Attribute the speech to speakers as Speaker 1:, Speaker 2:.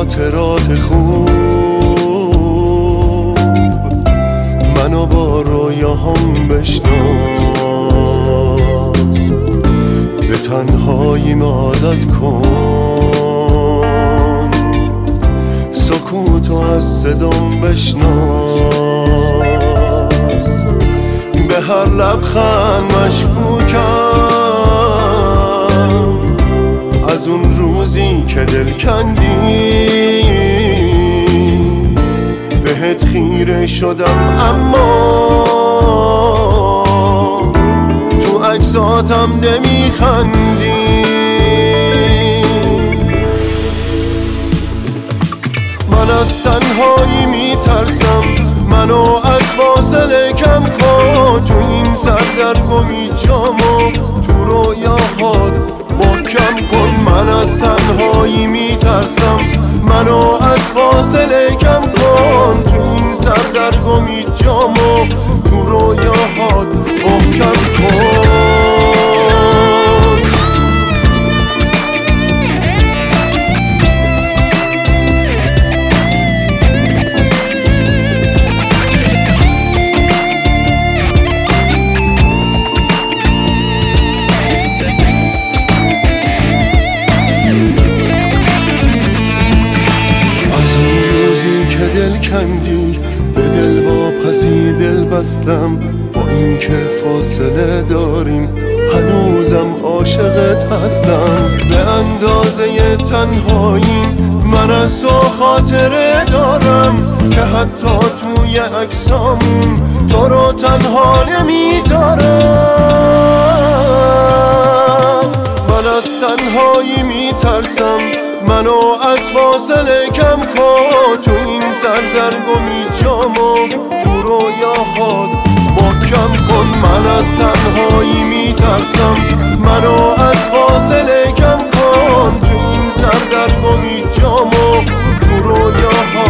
Speaker 1: خاطرات خوب منو با رویاهام بشناس، به تنهاییم عادت کن، سکوتو از صدام بشناس، به هر لبخند مشکوکم از اون روزی که دل کندی، بهت خیره شدم اما تو عکساتم نمیخندی. من از تنهایی میترسم، منو از فاصله کم کن، تو این سردرگمی جامو تو رویاهات محکم کن. من از تنهایی میترسم، منو از فاصله کم کن، تو این سردرگمی جامو تو رویاهات محکم کن. دل کندی به دل واپسی دل بستم، با اینکه فاصله داریم هنوزم عاشقت هستم. به اندازه تنهایی من از تو خاطره دارم که حتی توی عکسامون تو رو تنها نمیذارم. من از تنهایی میترسم، منو از فاصله کم کن، تو این سردرگمی جامو تو رویاهات محکم کن. من از تنهایی میترسم، منو از فاصله کم کن، تو این سردرگمی جامو تو رویاهات